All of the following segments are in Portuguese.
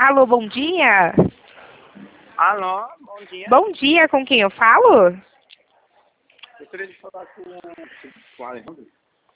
Alô, bom dia. Alô, bom dia. Bom dia, com quem eu falo? Gostaria de falar com o Alejandro.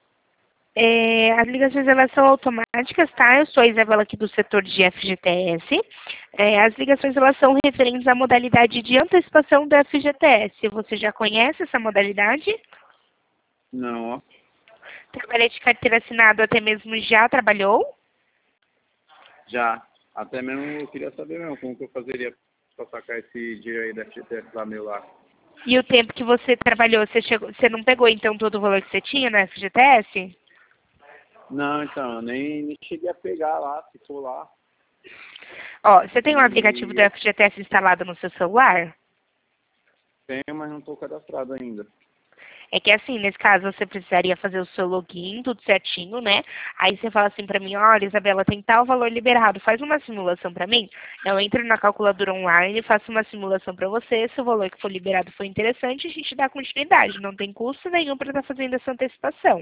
As ligações elas são automáticas, tá? Eu sou a Isabela aqui do setor de FGTS. As ligações elas são referentes à modalidade de antecipação do FGTS. Você já conhece essa modalidade? Não, ó. Trabalha de carteira assinada, até mesmo já trabalhou? Já. Até mesmo eu queria saber mesmo como que eu fazeria para sacar esse dinheiro aí da FGTS lá meu lá. E o tempo que você trabalhou, você não pegou então todo o valor que você tinha no FGTS? Não, então, eu nem cheguei a pegar lá, ficou lá. Ó, você tem um aplicativo do E FGTS instalado no seu celular? tenho, mas não estou cadastrado ainda. É que assim, nesse caso, você precisaria fazer o seu login, tudo certinho, né? Aí você fala assim pra mim, olha, Isabela, tem tal valor liberado, faz uma simulação pra mim. Eu entro na calculadora online, faço uma simulação pra você, se o valor que for liberado for interessante, a gente dá continuidade. Não tem custo nenhum pra estar fazendo essa antecipação.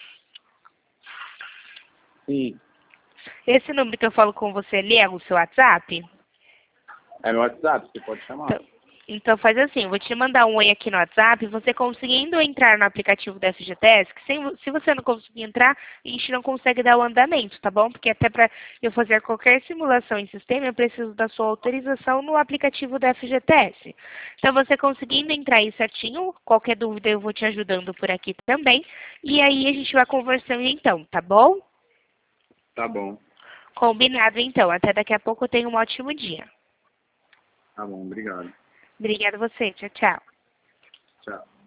Sim, Esse número que eu falo com você ali é o seu WhatsApp? é meu WhatsApp, você pode chamar. Então faz assim, eu vou te mandar um oi aqui no WhatsApp, você conseguindo entrar no aplicativo da FGTS, que se você não conseguir entrar, a gente não consegue dar o andamento, tá bom? Porque até para eu fazer qualquer simulação em sistema, eu preciso da sua autorização no aplicativo da FGTS. Então você conseguindo entrar aí certinho, qualquer dúvida eu vou te ajudando por aqui também, e aí a gente vai conversando então, tá bom? Tá bom, Combinado então, até daqui a pouco, tenha um ótimo dia. tá bom, obrigado. Obrigada a você, tchau, tchau. Tchau.